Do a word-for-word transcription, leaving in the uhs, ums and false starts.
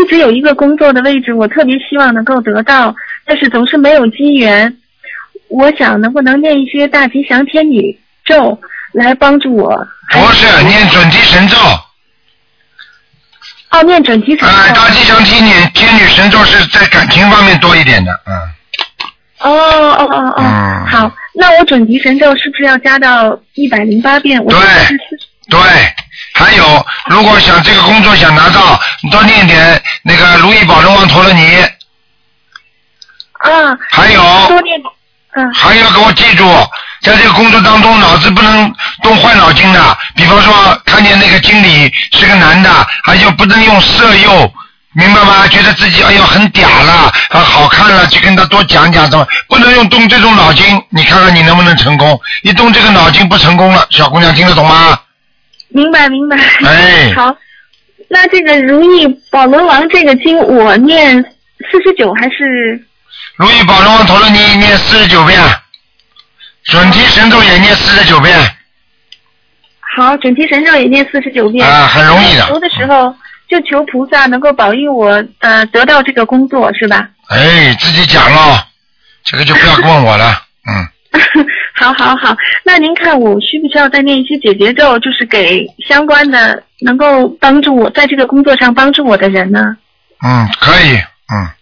直有一个工作的位置，我特别希望能够得到，但是总是没有机缘。我想能不能念一些大吉祥天女咒来帮助我？ 不是，念准提神咒。 哦，念准提神咒。 啊，大吉祥天女天女神咒是在感情方面多一点的，嗯。 哦哦哦哦， 嗯、 好，那我准提神咒是不是要加到一百零八遍？我对对，还有，如果想这个工作想拿到，你多念点那个如意宝龙王陀罗尼。 啊。 还有。 多念。嗯。 还要给我记住，在这个工作当中，脑子不能动坏脑筋的。比方说，看见那个经理是个男的，还有不能用色诱。明白吗？觉得自己哎呦很嗲了，啊好看了，就跟他多讲讲，怎么不能用动这种脑筋？你看看你能不能成功？一动这个脑筋不成功了，小姑娘听得懂吗？ 明白明白。 哎。 好，那这个如意宝轮王这个经我念四十九还是？ 如意宝轮王陀罗尼念四十九遍，准提神咒也念四十九遍。 好，准提神咒也念四十九遍。 啊，很容易的。 求的时候。就求菩萨能够保佑我呃得到这个工作是吧？ 哎，自己讲咯，这个就不要问我了，嗯。 好好好，那您看我需不需要再念一些解结咒，就是给相关的能够帮助我在这个工作上帮助我的人呢？ 嗯，可以，嗯。